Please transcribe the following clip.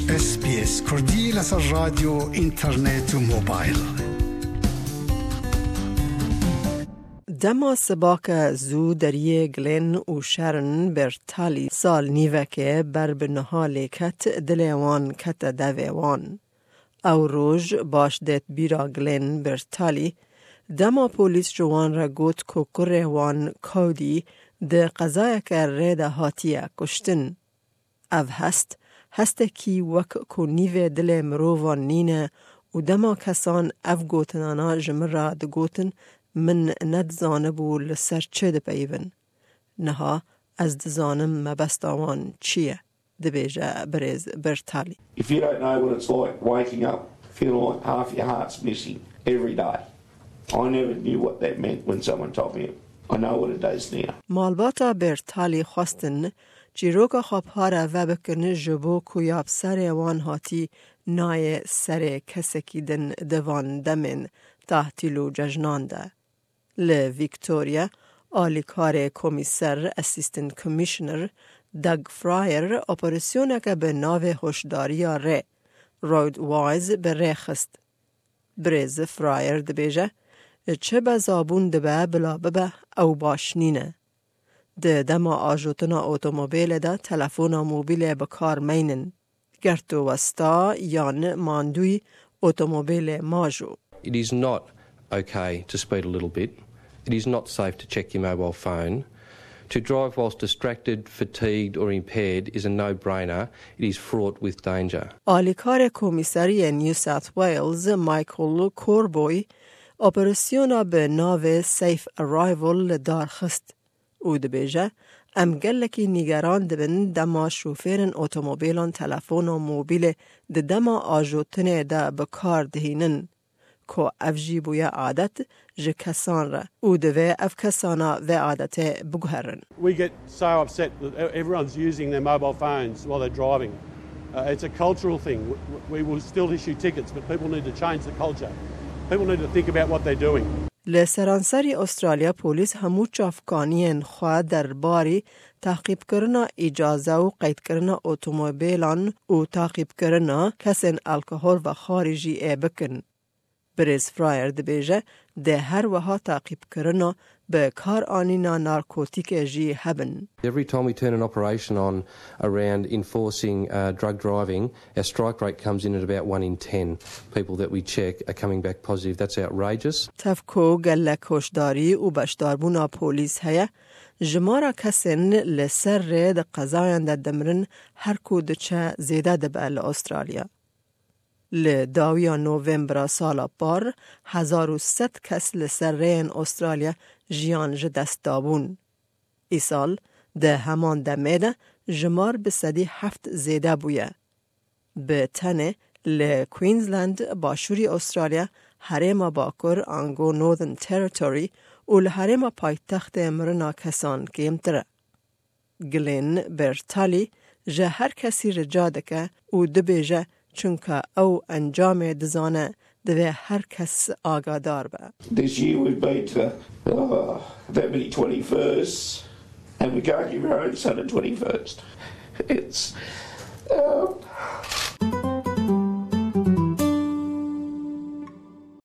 SBS كردي لسر راديو إنترنت وموبايل. دما سباک زو دریه گلن و شرن برتالی سال نیوکه بر بنها کت دلیوان کت دویوان. او روژ باش دت بیرا گلن برتالی دما پولیس جوان را گوت که کروان کودی ده قضای که رید هاتیه کشتن. او هست کی وک که نیو دل مرووان نینه و دما کسان او گوتنانا جمر را ده گوتن من ندزانبو لسر چه ده پیون. نها از دزانم مبستاوان چیه؟ ده بیجه برز برتالی. If you don't know what it's like waking up, feeling like half your heart's missing every day. I never knew what that meant when someone told me it. I know what it does now. مالباتا برتالی خواستن جیروکا خوابها را و بکرن جبو کویاب سر وان هاتی نای سر کسکی دن دوان دمن تحتیلو ججنان ده. ویکتوریا آلیکار کمیسر اسیستنت کمیشنر دگ فرایر اپریسیونه که به ناو هشداری ره رود وایز به ره خست. بریز فرایر دبیجه چه به زابون دبه بلا ببه او باشنینه. ده دما آجوتنا اوتوموبیل ده تلفونا موبیل بکار مینن. گرتو وستا یان ماندوی اوتوموبیل ماجو. It is not okay to speed a little bit. It is not safe to check your mobile phone. To drive whilst distracted, fatigued or impaired is a no-brainer. It is fraught with danger. آلیکار کمیسری نیو ساوت ویلز مایکل کوربوی اپریسیونا به ناو سیف ارایول دار خست. او دبیجه ام گلکی نگران دبن دما شوفیرن اوتوموبیلان تلفون و موبیل دما آجوتنه ده بکار دهینن. که افجی بویا عادت جه کسان را او دوه اف کسانا و عادت بگهرن. We get so upset that everyone's using their mobile phones while they're driving. It's a cultural thing. We will still issue tickets, but people need to change the culture. People need to think about what they're doing. لسرانسری استرالیا پولیس همو چافکانین خواه در باری تعقیب کرنا اجازه و قید کرنا اتومبیلان و تعقیب کرنا کسین الکهول و خارجی بکن. بریز فرایر دبیجه ده هر وها تعقیب کرنا به کار آنینا نارکوتیک جی هبن. Every time we turn an operation on around enforcing drug driving, our strike rate comes in at about 1 in 10 people that we check are coming back positive. That's outrageous. تفکو گله کشداری و بشداربونا پولیس هیا جمارا کسین لسر رید قضایان ده دمرن هر کود چه زیده دبه لأسترالیا. لداویا نوامبر سالا پار 1100 کس لسر رین استرالیا جیان جدست دابون. ای سال ده همان دمیده جمار به 7 زیده بویه. به تنه لکوینزلند باشوری استرالیا حریم باکر آنگو نورثرن تریتوری و لحریم پایتخت مرنا کسان کمتره. گلین برتالی جه هر کسی رجا دکه و دبیجه چونکه او انجام دزانه دوه هر کس آگادار به. This year we've been to that many 21st and we can't give our own son a 21st. It's